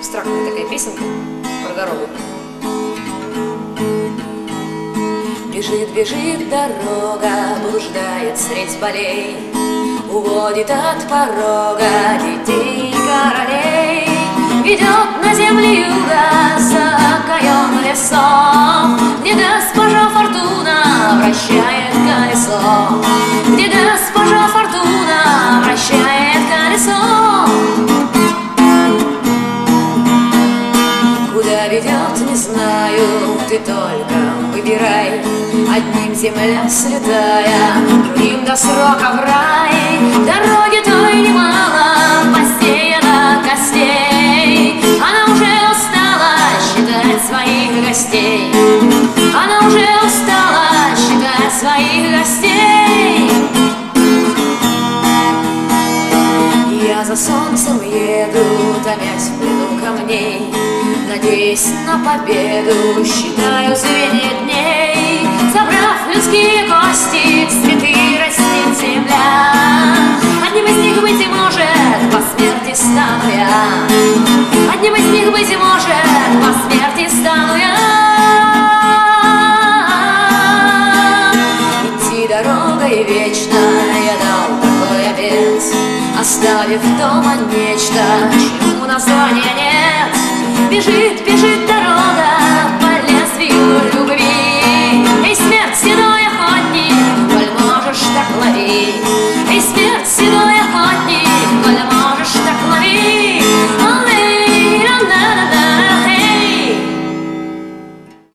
абстрактная такая песенка про дорогу. Бежит, бежит дорога, блуждает средь полей, уводит от порога детей королей, ведет на землю юга за окаем лесом, где госпожа Фортуна вращает колесо, где госпожа Фортуна вращает колесо. Куда ведет, не знаю, ты только выбирай, одним земля слетая, другим до срока в рай. Дороги той немало, посеяна костей, она уже устала считать своих гостей, она уже устала считать своих гостей. Я за солнцем еду, томясь в плену камней, надеясь на победу, считаю звенья дней. Собрав людские кости, цветы растит земля, одним из них, быть может, по смерти стану я, одним из них, быть может, по смерти стану я. Идти дорогой вечно я дал такой обет, оставив дома нечто, чему названия нет. Бежит, бежит дорога,